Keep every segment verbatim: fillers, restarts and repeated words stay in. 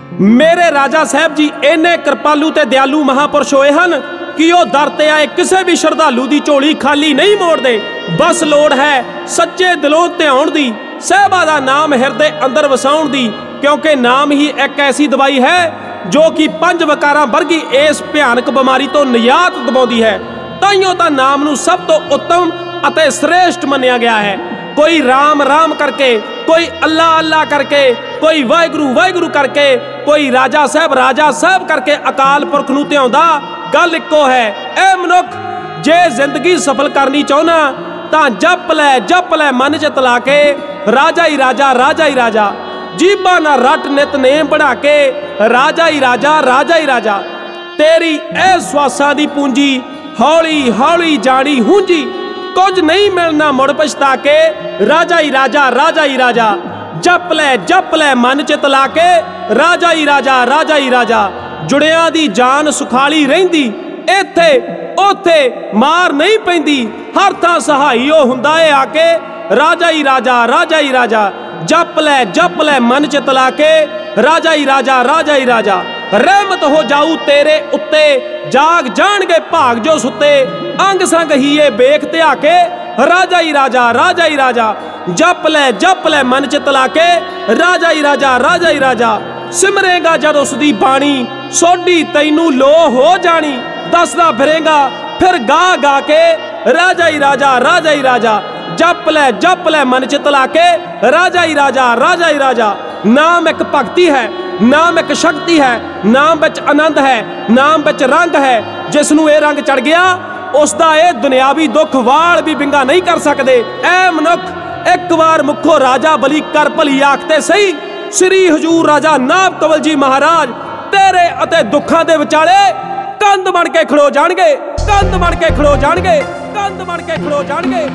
ਮੇਰੇ ਰਾਜਾ ਸਾਹਿਬ ਜੀ ਇੰਨੇ ਕਿਰਪਾਲੂ ਤੇ ਦਿਆਲੂ ਮਹਾਪੁਰਸ਼ ਹੋਏ ਹਨ ਕਿ ਉਹ ਦਰ ਤੇ ਆਏ ਕਿਸੇ ਵੀ ਸ਼ਰਧਾਲੂ ਦੀ ਝੋਲੀ ਖਾਲੀ ਨਹੀਂ ਮੋੜਦੇ। ਬਸ ਲੋੜ ਹੈ ਸੱਚੇ ਦਿਲੋਂ ਧਿਆਉਣ ਦੀ, ਸਾਹਿਬਾਂ ਦਾ ਨਾਮ ਹਿਰਦੇ ਅੰਦਰ ਵਸਾਉਣ ਦੀ, ਕਿਉਂਕਿ ਨਾਮ ਹੀ ਇੱਕ ਐਸੀ ਦਵਾਈ ਹੈ ਜੋ ਕਿ ਪੰਜ ਵਿਕਾਰਾਂ ਵਰਗੀ ਇਸ ਭਿਆਨਕ ਬਿਮਾਰੀ ਤੋਂ ਨਿਜਾਤ ਦਿਵਾਉਂਦੀ ਹੈ। ਤਾਈਓ ਤਾਂ ਨਾਮ ਨੂੰ ਸਭ ਤੋਂ ਉੱਤਮ ਅਤੇ ਸ੍ਰੇਸ਼ਟ ਮੰਨਿਆ ਗਿਆ ਹੈ। ਕੋਈ ਰਾਮ ਰਾਮ ਕਰਕੇ, ਕੋਈ ਅੱਲਾ ਅੱਲਾ ਕਰਕੇ, ਕੋਈ ਵਾਹਿਗੁਰੂ ਵਾਹਿਗੁਰੂ ਕਰਕੇ, ਕੋਈ ਰਾਜਾ ਸਾਹਿਬ ਰਾਜਾ ਸਾਹਿਬ ਕਰਕੇ ਅਕਾਲ ਪੁਰਖ ਨੂੰ ਧਿਆਉਂਦਾ। ਗੱਲ ਇੱਕੋ ਹੈ, ਇਹ ਮਨੁੱਖ ਜੇ ਜ਼ਿੰਦਗੀ ਸਫਲ ਕਰਨੀ ਚਾਹੁੰਦਾ ਤਾਂ ਜਪ ਲੈ ਜਪ ਲੈ ਮਨ ਚ ਤਲਾ ਕੇ ਰਾਜਾ ਹੀ ਰਾਜਾ ਰਾਜਾ ਹੀ ਰਾਜਾ, ਜੀਬਾਂ ਨਾਲ ਰੱਟ ਨਿਤਨੇਮ ਬਣਾ ਕੇ ਰਾਜਾ ਹੀ ਰਾਜਾ ਰਾਜਾ ਹੀ ਰਾਜਾ। ਤੇਰੀ ਇਹ ਸਵਾਸਾਂ ਦੀ ਪੂੰਜੀ ਹੌਲੀ ਹੌਲੀ ਜਾਣੀ ਹੁੰਜੀ, ਕੁਝ ਨਹੀਂ ਮਿਲਣਾ ਮੁੜ ਪਛਤਾ ਕੇ ਰਾਜਾ ਹੀ ਰਾਜਾ ਰਾਜਾ ਹੀ ਰਾਜਾ। ਜਪ ਲੈ ਜਪ ਲੈ ਮਨ ਚਿਤ ਲਾ ਕੇ ਰਾਜਾ ਹੀ ਰਾਜਾ ਰਾਜਾ ਹੀ ਰਾਜਾ। ਜੁੜਿਆਂ ਦੀ ਜਾਨ ਸੁਖਾਲੀ ਰਹਿੰਦੀ, ਇੱਥੇ ਉੱਥੇ ਮਾਰ ਨਹੀਂ ਪੈਂਦੀ, ਹਰ ਥਾਂ ਸਹਾਈ ਉਹ ਹੁੰਦਾ ਏ ਆ ਕੇ ਰਾਜਾ ਹੀ ਰਾਜਾ ਰਾਜਾ ਹੀ ਰਾਜਾ। ਜਪ ਲੈ ਜਪ ਲੈ ਮਨ ਚਿਤ ਲਾ ਕੇ ਰਾਜਾ ਹੀ ਰਾਜਾ ਰਾਜਾ ਹੀ ਰਾਜਾ। ਰਹਿਮਤ ਹੋ ਜਾਊ ਤੇਰੇ ਉੱਤੇ, ਜਾਗ ਜਾਣਗੇ ਭਾਗ ਜੋ ਸੁੱਤੇ, ਅੰਗ ਸੰਗ ਹੀ ਇਹ ਵੇਖ ਧਿਆ ਕੇ ਰਾਜਾ ਹੀ ਰਾਜਾ ਰਾਜਾ ਹੀ ਰਾਜਾ। ਜਪ ਲੈ ਜਪ ਲੈ ਮਨ ਚਿਤ ਲਾ ਕੇ ਰਾਜਾ ਹੀ ਰਾਜਾ ਰਾਜਾ ਹੀ ਰਾਜਾ। ਸਿਮਰੇਗਾ ਜਦ ਉਸ ਦੀ ਬਾਣੀ, ਸੋਢੀ ਤੈਨੂੰ ਲੋ ਹੋ ਜਾਣੀ, ਦੱਸਦਾ ਫਿਰੇਗਾ ਫਿਰ ਗਾ ਗਾ ਕੇ ਰਾਜਾ ਹੀ ਰਾਜਾ ਰਾਜਾ ਹੀ ਰਾਜਾ। ਜਪ ਲੈ ਜਪ ਲੈ ਮਨ ਚਿਤ ਲਾ ਕੇ ਰਾਜਾ ਹੀ ਰਾਜਾ ਰਾਜਾ ਹੀ ਰਾਜਾ। ਨਾਮ ਇੱਕ ਭਗਤੀ ਹੈ, ਨਾਮ ਇੱਕ ਸ਼ਕਤੀ ਹੈ, ਨਾਮ ਵਿੱਚ ਆਨੰਦ ਹੈ, ਨਾਮ ਵਿੱਚ ਰੰਗ ਹੈ। ਜਿਸ ਨੂੰ ਇਹ ਰੰਗ ਚੜ ਗਿਆ ਉਸ ਦਾ ਇਹ ਦੁਨਿਆਵੀ ਦੁੱਖ ਵਾਲ ਵੀ ਵਿੰਗਾ ਨਹੀਂ ਕਰ ਸਕਦੇ। ਐ ਮਨੁੱਖ ਇੱਕ ਵਾਰ ਮੁੱਖੋ ਰਾਜਾ ਬਲੀ ਕਰ ਭਲੀ ਆਖਤੇ ਸਹੀ। ਸ੍ਰੀ ਹਜੂਰ ਰਾਜਾ ਨਾਭ ਕਵਲ ਜੀ ਮਹਾਰਾਜ ਤੇਰੇ ਅਤੇ ਦੁੱਖਾਂ ਦੇ ਵਿਚਾਲੇ ਕੰਧ ਬਣ ਕੇ ਖੜੋ ਜਾਣਗੇ, ਕੰਧ ਬਣ ਕੇ ਖੜੋ ਜਾਣਗੇ, ਕੰਧ ਬਣ ਕੇ ਖੜੋ ਜਾਣਗੇ।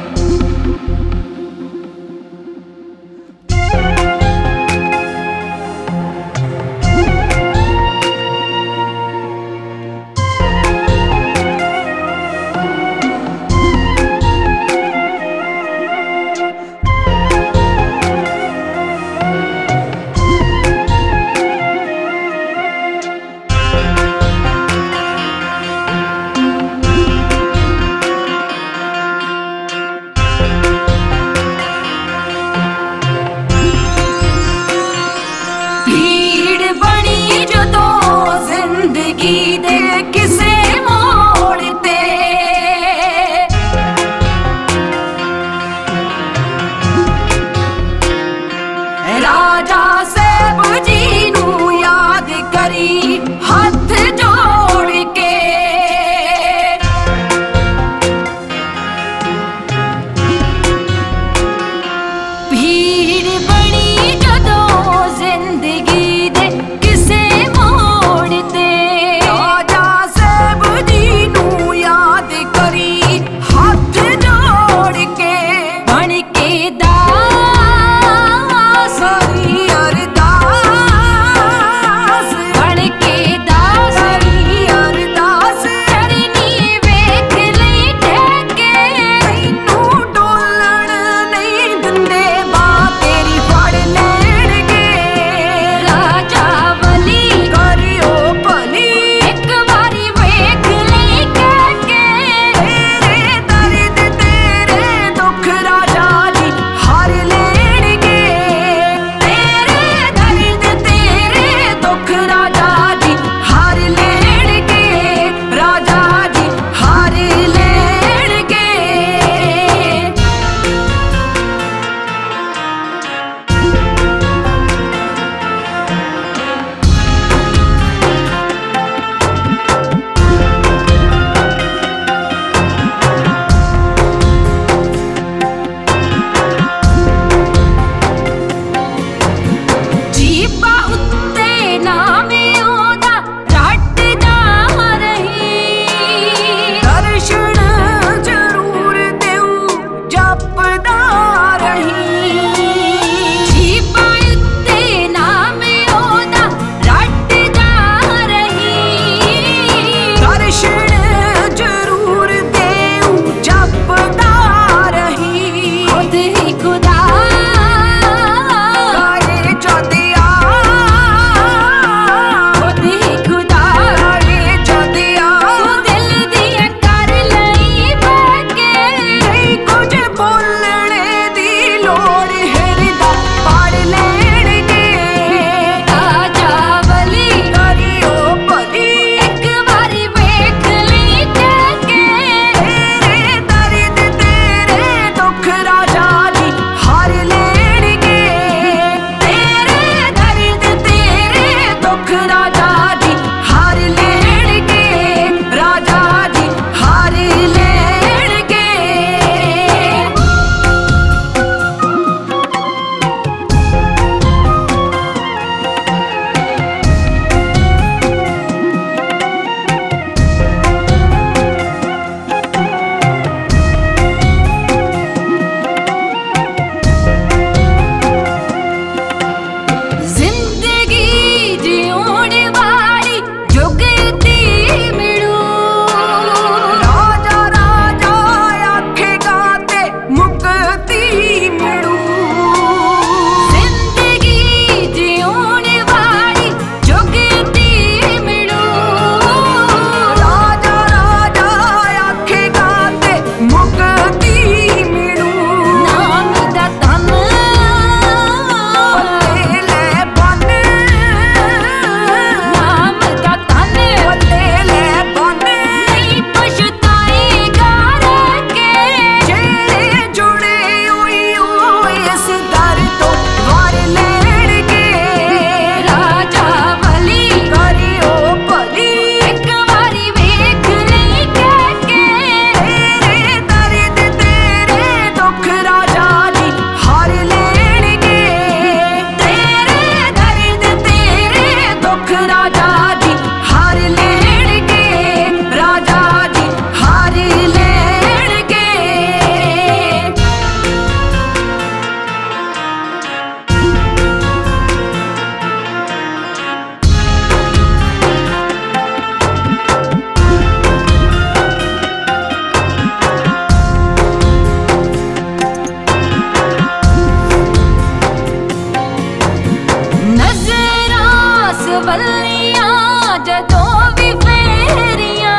ਵੱਲੀਆਂ ਜਦੋਂ ਵੀ ਫੇਰੀਆਂ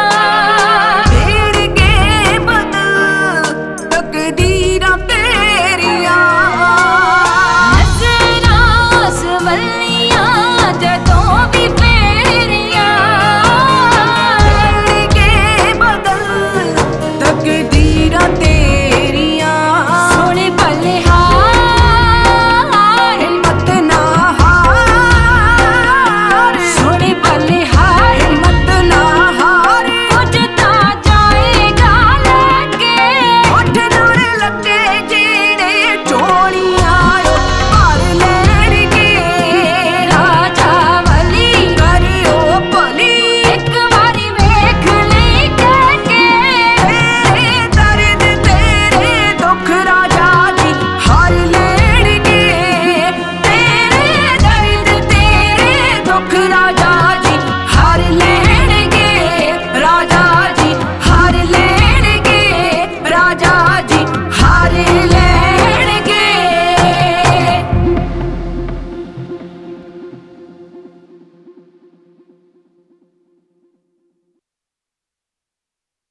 ਫੇਰ ਕੇ ਬਦਲ ਤਕਦੀਰਾਂ ਤੇਰੀਆਂ ਨਜ਼ਰਾਂ ਸਵੱਲੀਆਂ